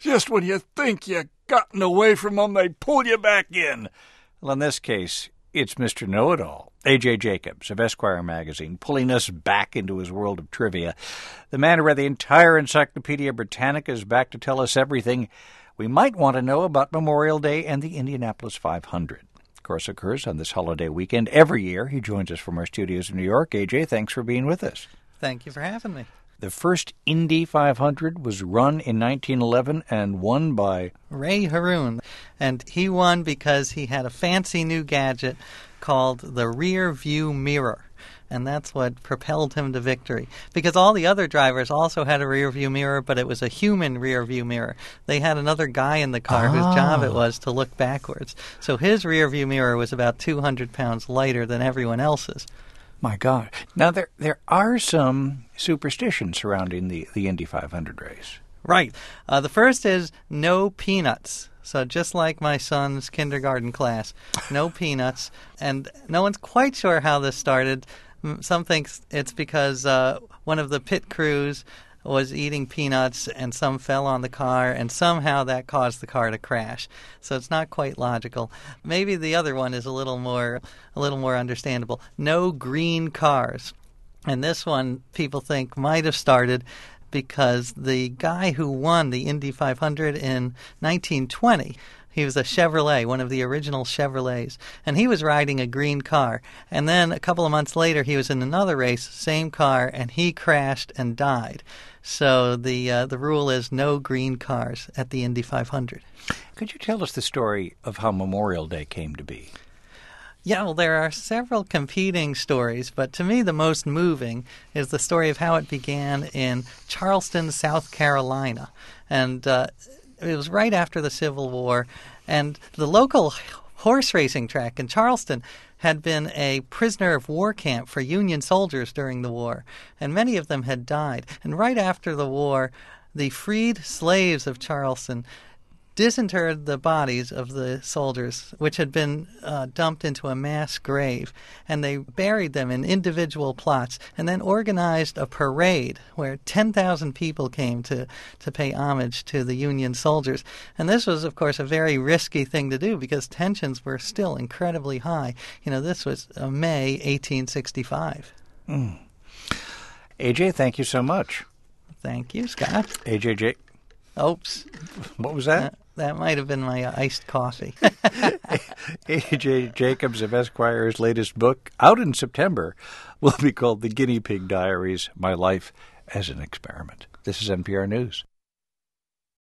Just when you think you've gotten away from them, they pull you back in. Well, in this case, it's Mr. Know-It-All, A.J. Jacobs of Esquire magazine, pulling us back into his world of trivia. The man who read the entire Encyclopedia Britannica is back to tell us everything we might want to know about Memorial Day and the Indianapolis 500. Of course, occurs on this holiday weekend every year. He joins us from our studios in New York. A.J., thanks for being with us. Thank you for having me. The first Indy 500 was run in 1911 and won by Ray Harroun. And he won because he had a fancy new gadget called the rear view mirror. And that's what propelled him to victory. Because all the other drivers also had a rear view mirror, but it was a human rear view mirror. They had another guy in the car whose job it was to look backwards. So his rear view mirror was about 200 pounds lighter than everyone else's. My God. Now, there are some superstitions surrounding the Indy 500 race. Right. The first is no peanuts. So just like my son's kindergarten class, no peanuts. And no one's quite sure how this started. Some think it's because one of the pit crews was eating peanuts and some fell on the car, and somehow that caused the car to crash. So it's not quite logical. Maybe the other one is a little more understandable. No green cars. And this one people think might have started because the guy who won the Indy 500 in 1920, he was a Chevrolet, one of the original Chevrolets, and he was riding a green car. And then a couple of months later, he was in another race, same car, and he crashed and died. So the rule is no green cars at the Indy 500. Could you tell us the story of how Memorial Day came to be? Yeah, well, there are several competing stories, but to me the most moving is the story of how it began in Charleston, South Carolina. And it was right after the Civil War, and the local horse racing track in Charleston had been a prisoner of war camp for Union soldiers during the war, and many of them had died. And right after the war, the freed slaves of Charleston disinterred the bodies of the soldiers, which had been dumped into a mass grave, and they buried them in individual plots, and then organized a parade where 10,000 people came to pay homage to the Union soldiers. And this was, of course, a very risky thing to do because tensions were still incredibly high. You know, this was May 1865. AJ, thank you so much. Thank you, Scott. AJ. Oops. What was that? That might have been my iced coffee. A.J. Jacobs of Esquire's latest book, out in September, will be called The Guinea Pig Diaries, My Life as an Experiment. This is NPR News.